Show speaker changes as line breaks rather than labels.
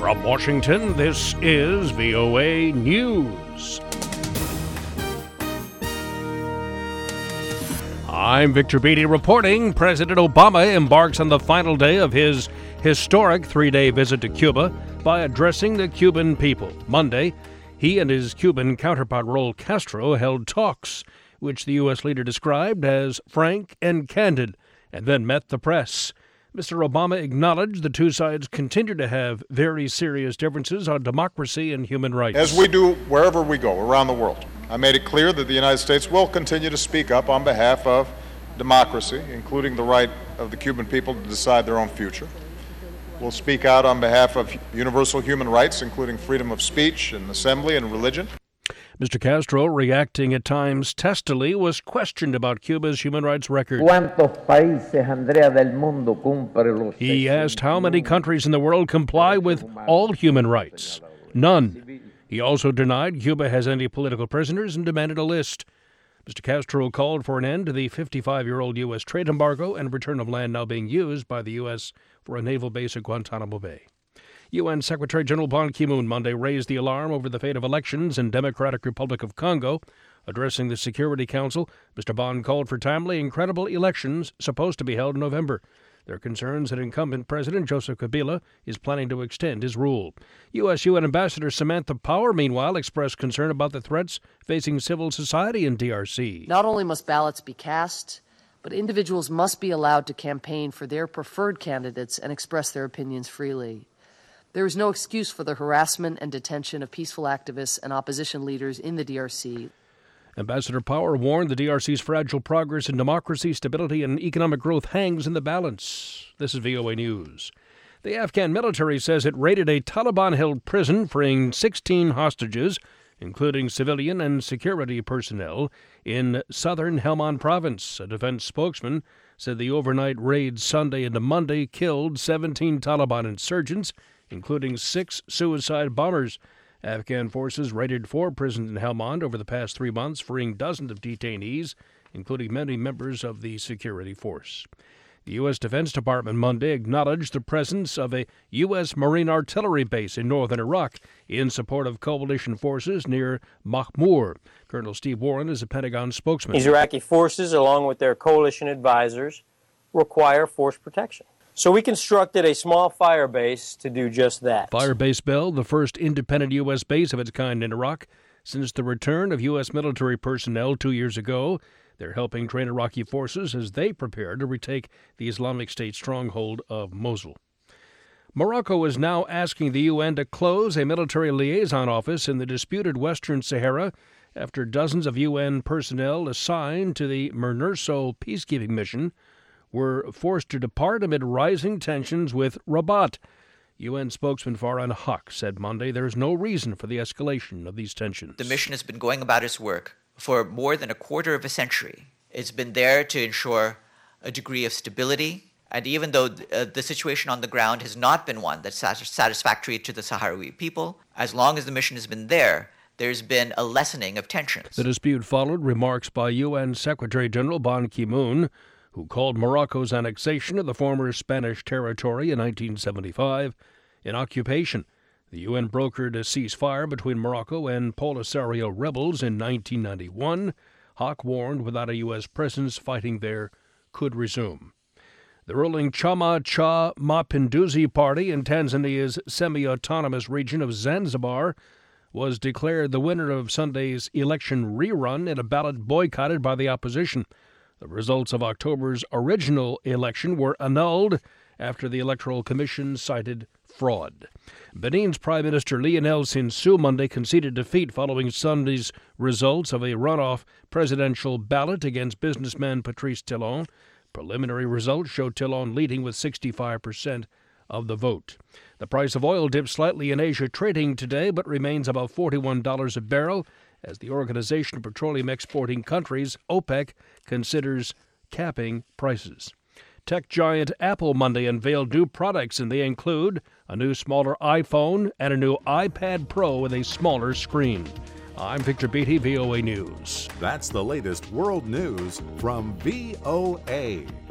From Washington, this is VOA News. I'm Victor Beatty reporting. President Obama embarks on the final day of his historic three-day visit to Cuba by addressing the Cuban people. Monday, he and his Cuban counterpart Raul Castro held talks, which the U.S. leader described as frank and candid, and then met the press. Mr. Obama acknowledged the two sides continue to have very serious differences on democracy and human rights.
As we do wherever we go around the world, I made it clear that the United States will continue to speak up on behalf of democracy, including the right of the Cuban people to decide their own future. We'll speak out on behalf of universal human rights, including freedom of speech and assembly and religion.
Mr. Castro, reacting at times testily, was questioned about Cuba's human rights record. He asked how many countries in the world comply with all human rights. None. He also denied Cuba has any political prisoners and demanded a list. Mr. Castro called for an end to the 55-year-old U.S. trade embargo and return of land now being used by the U.S. for a naval base at Guantanamo Bay. UN Secretary General Ban Ki-moon Monday raised the alarm over the fate of elections in Democratic Republic of Congo. Addressing the Security Council, Mr. Ban called for timely and credible elections supposed to be held in November. There are concerns that incumbent President Joseph Kabila is planning to extend his rule. U.S. UN Ambassador Samantha Power, meanwhile, expressed concern about the threats facing civil society in DRC.
Not only must ballots be cast, but individuals must be allowed to campaign for their preferred candidates and express their opinions freely. There is no excuse for the harassment and detention of peaceful activists and opposition leaders in the DRC.
Ambassador Power warned the DRC's fragile progress in democracy, stability, and economic growth hangs in the balance. This is VOA News. The Afghan military says it raided a Taliban-held prison, freeing 16 hostages, including civilian and security personnel, in southern Helmand province. A defense spokesman said the overnight raid Sunday into Monday killed 17 Taliban insurgents, including 6 suicide bombers. Afghan forces raided 4 prisons in Helmand over the past 3 months, freeing dozens of detainees, including many members of the security force. The U.S. Defense Department Monday acknowledged the presence of a U.S. Marine artillery base in northern Iraq in support of coalition forces near Mahmur. Colonel Steve Warren is a Pentagon spokesman.
These Iraqi forces, along with their coalition advisors, require force protection. So we constructed a small fire base to do just that.
Firebase Bell, the first independent U.S. base of its kind in Iraq since the return of U.S. military personnel 2 years ago. They're helping train Iraqi forces as they prepare to retake the Islamic State stronghold of Mosul. Morocco is now asking the UN to close a military liaison office in the disputed Western Sahara after dozens of UN personnel assigned to the MINURSO peacekeeping mission were forced to depart amid rising tensions with Rabat. UN spokesman Farhan Haq said Monday there's no reason for the escalation of these tensions.
The mission has been going about its work for more than a quarter of a century. It's been there to ensure a degree of stability, and even though the situation on the ground has not been one that's satisfactory to the Sahrawi people, as long as the mission has been there, there's been a lessening of tensions.
The dispute followed remarks by UN Secretary General Ban Ki-moon, who called Morocco's annexation of the former Spanish territory in 1975 an occupation. The UN brokered a ceasefire between Morocco and Polisario rebels in 1991. Haq warned without a U.S. presence, fighting there could resume. The ruling Chama Cha Mapinduzi party in Tanzania's semi-autonomous region of Zanzibar was declared the winner of Sunday's election rerun in a ballot boycotted by the opposition. The results of October's original election were annulled after the Electoral Commission cited fraud. Benin's Prime Minister Lionel Zinsou Monday conceded defeat following Sunday's results of a runoff presidential ballot against businessman Patrice Talon. Preliminary results show Talon leading with 65% of the vote. The price of oil dipped slightly in Asia trading today, but remains above $41 a barrel as the Organization of Petroleum Exporting Countries, OPEC, considers capping prices. Tech giant Apple Monday unveiled new products, and they include a new smaller iPhone and a new iPad Pro with a smaller screen. I'm Victor Beatty, VOA News.
That's the latest world news from VOA.